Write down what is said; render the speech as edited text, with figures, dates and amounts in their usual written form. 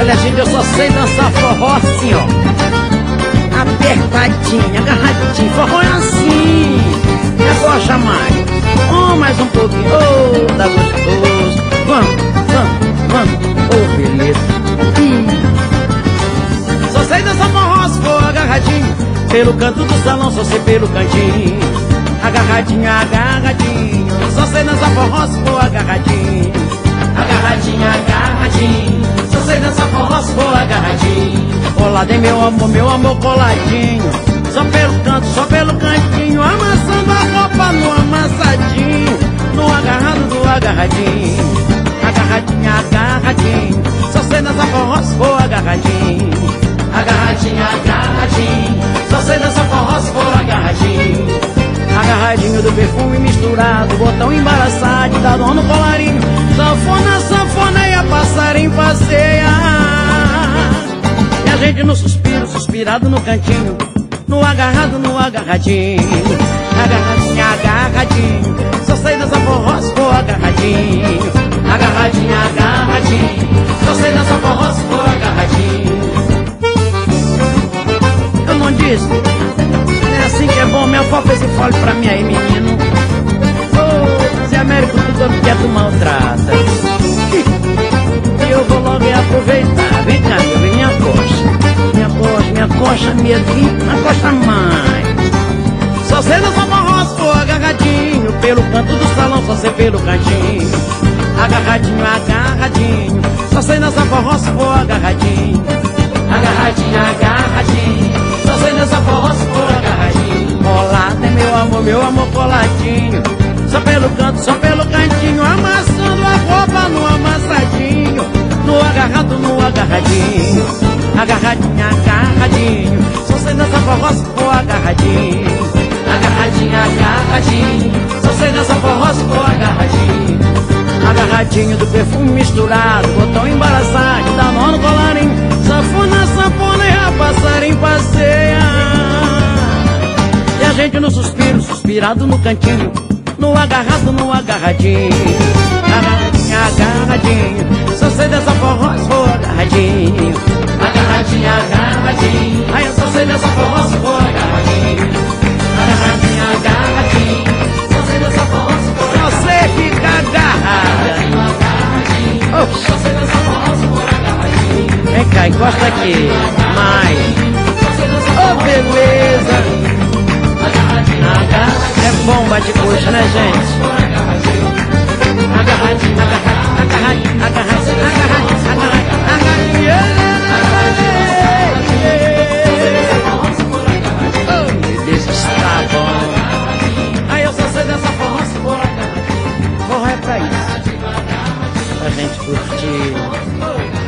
Olha, gente, eu só sei dançar forró assim, ó, apertadinha, agarradinha. Forró é assim, debocha mais. Oh, mais um pouquinho, oh, tá gostoso. Vamos, oh, beleza. Só sei dançar forró se for agarradinho. Pelo canto do salão, só sei pelo cantinho. Agarradinho, agarradinho. Só sei dançar forró se for agarradinho. Agarradinho, agarradinho. Só sei dançar forró se for agarradinho. Colado em meu amor coladinho. Só pelo canto, só pelo cantinho. Amassando a roupa no amassadinho. No agarrado do agarradinho. Agarradinho, agarradinho. Só sei dançar forró se for agarradinho. Agarradinho, agarradinho. Só sei dançar forró se for agarradinho. Agarradinho do perfume misturado, botão embaraçado, dá dor no colarinho. Sanfona, sanfoneia, passarinho passeia. E a gente no suspiro, suspirado no cantinho. No agarrado, no agarradinho. Agarradinho, agarradinho. Só sei dançar forró se for agarradinho. Agarradinho, agarradinho. Só sei dançar forró se for agarradinho. Eu não disse? É assim que é bom, minha avó fez esse fole pra mim aí, menino. Ô, Zé Américo, tudo que tu maltrata. E eu vou logo aproveitar. Vem cá, meu bem, minha coxa, minha coxa mais. Só sei dançar forró se for agarradinho. Pelo canto do salão, só sei pelo cantinho. Agarradinho, agarradinho. Só sei dançar forró se for agarradinho. Agarradinho, agarradinho. Só sei dançar forró se for agarradinho. Colado é meu amor coladinho. Só pelo canto, só pelo cantinho. Amassando a roupa no amassadinho. No agarrado, no agarradinho. Agarradinho, agarradinho. Só sei dançar forró se for agarradinho. Agarradinho, agarradinho. Só sei dançar forró se for agarradinho. Agarradinho do perfume misturado, botão embaraçado, dá nó no colarinho. Sanfona, sanfoneia, passarinho passeia. E a gente no suspiro, suspirado no cantinho. No agarrado, no agarradinho. Agarradinho, agarradinho. Só sei dançar forró se for agarradinho. Agarradinho, agarradinho. Ai, eu só sei dançar forró se for agarradinho. Agarradinho, agarradinho. Só sei dançar forró se for agarradinho. Você fica agarrada. Oh. Só sei dançar forró se for agarradinho. Vem cá, encosta aqui. Mais. Oh, beleza. É bomba de coxa, né, gente? Agarradinho, agarradinho, agarradinho, agarradinho, agarradinho, agarradinho. Oh, Deus, está bom. Aí eu só sei dessa forró se for agarradinho. Forró é pra isso, pra gente curtir.